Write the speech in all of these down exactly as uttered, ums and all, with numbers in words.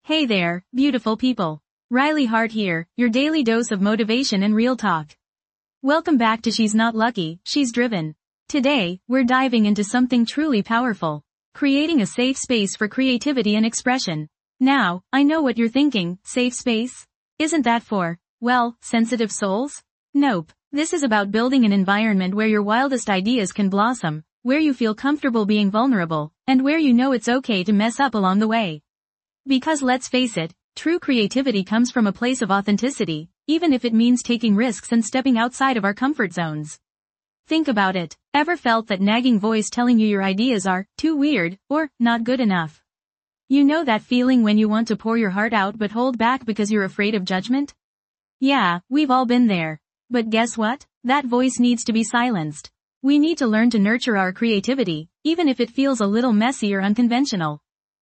Hey there, beautiful people. Riley Hart here, your daily dose of motivation and real talk. Welcome back to She's Not Lucky, She's Driven. Today, we're diving into something truly powerful. Creating a safe space for creativity and expression. Now, I know what you're thinking, safe space? Isn't that for, well, sensitive souls? Nope. This is about building an environment where your wildest ideas can blossom, where you feel comfortable being vulnerable, and where you know it's okay to mess up along the way. Because let's face it, true creativity comes from a place of authenticity, even if it means taking risks and stepping outside of our comfort zones. Think about it. Ever felt that nagging voice telling you your ideas are too weird or not good enough? You know that feeling when you want to pour your heart out but hold back because you're afraid of judgment? Yeah, we've all been there. But guess what? That voice needs to be silenced. We need to learn to nurture our creativity, even if it feels a little messy or unconventional.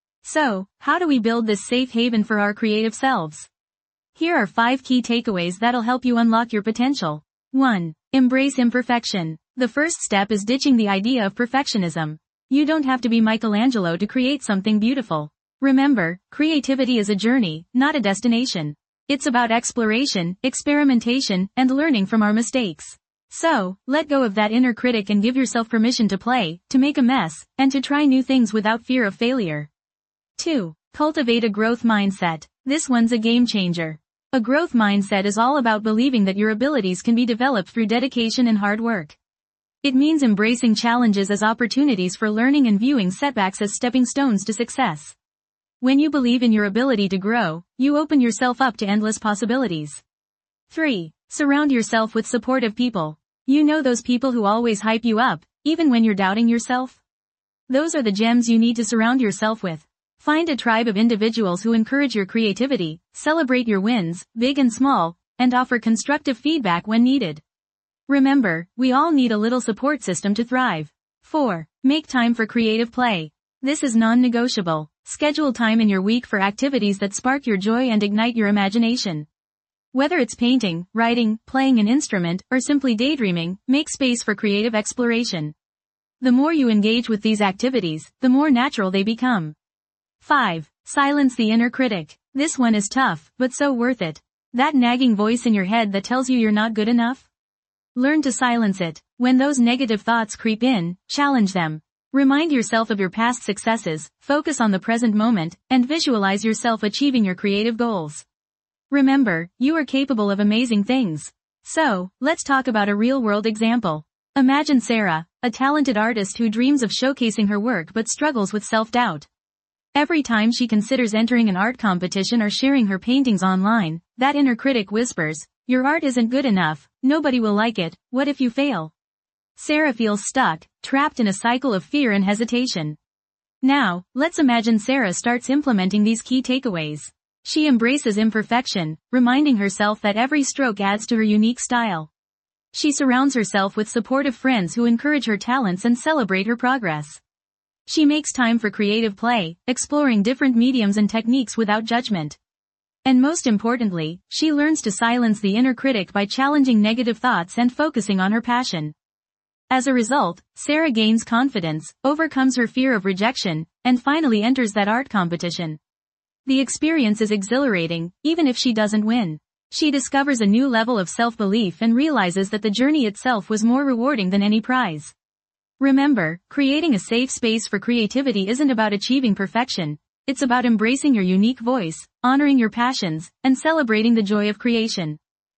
So, how do we build this safe haven for our creative selves? Here are five key takeaways that'll help you unlock your potential. one. Embrace imperfection. The first step is ditching the idea of perfectionism. You don't have to be Michelangelo to create something beautiful. Remember, creativity is a journey, not a destination. It's about exploration, experimentation, and learning from our mistakes. So, let go of that inner critic and give yourself permission to play, to make a mess, and to try new things without fear of failure. two. Cultivate a growth mindset. This one's a game changer. A growth mindset is all about believing that your abilities can be developed through dedication and hard work. It means embracing challenges as opportunities for learning and viewing setbacks as stepping stones to success. When you believe in your ability to grow, you open yourself up to endless possibilities. three. Surround yourself with supportive people. You know those people who always hype you up, even when you're doubting yourself? Those are the gems you need to surround yourself with. Find a tribe of individuals who encourage your creativity, celebrate your wins, big and small, and offer constructive feedback when needed. Remember, we all need a little support system to thrive. four. Make time for creative play. This is non-negotiable. Schedule time in your week for activities that spark your joy and ignite your imagination. Whether it's painting, writing, playing an instrument, or simply daydreaming, make space for creative exploration. The more you engage with these activities, the more natural they become. five. Silence the inner critic. This one is tough, but so worth it. That nagging voice in your head that tells you you're not good enough? Learn to silence it. When those negative thoughts creep in, challenge them. Remind yourself of your past successes, focus on the present moment, and visualize yourself achieving your creative goals. Remember, you are capable of amazing things. So, let's talk about a real-world example. Imagine Sarah, a talented artist who dreams of showcasing her work but struggles with self-doubt. Every time she considers entering an art competition or sharing her paintings online, that inner critic whispers, "Your art isn't good enough, nobody will like it, what if you fail?" Sarah feels stuck, trapped in a cycle of fear and hesitation. Now, let's imagine Sarah starts implementing these key takeaways. She embraces imperfection, reminding herself that every stroke adds to her unique style. She surrounds herself with supportive friends who encourage her talents and celebrate her progress. She makes time for creative play, exploring different mediums and techniques without judgment. And most importantly, she learns to silence the inner critic by challenging negative thoughts and focusing on her passion. As a result, Sarah gains confidence, overcomes her fear of rejection, and finally enters that art competition. The experience is exhilarating, even if she doesn't win. She discovers a new level of self-belief and realizes that the journey itself was more rewarding than any prize. Remember, creating a safe space for creativity isn't about achieving perfection. It's about embracing your unique voice, honoring your passions, and celebrating the joy of creation.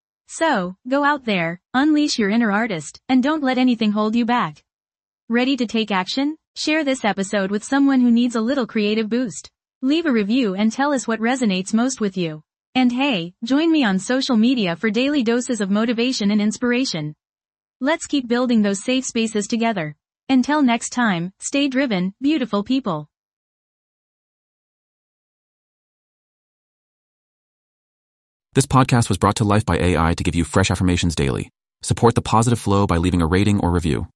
So, go out there, unleash your inner artist, and don't let anything hold you back. Ready to take action? Share this episode with someone who needs a little creative boost. Leave a review and tell us what resonates most with you. And hey, join me on social media for daily doses of motivation and inspiration. Let's keep building those safe spaces together. Until next time, stay driven, beautiful people. This podcast was brought to life by A I to give you fresh affirmations daily. Support the positive flow by leaving a rating or review.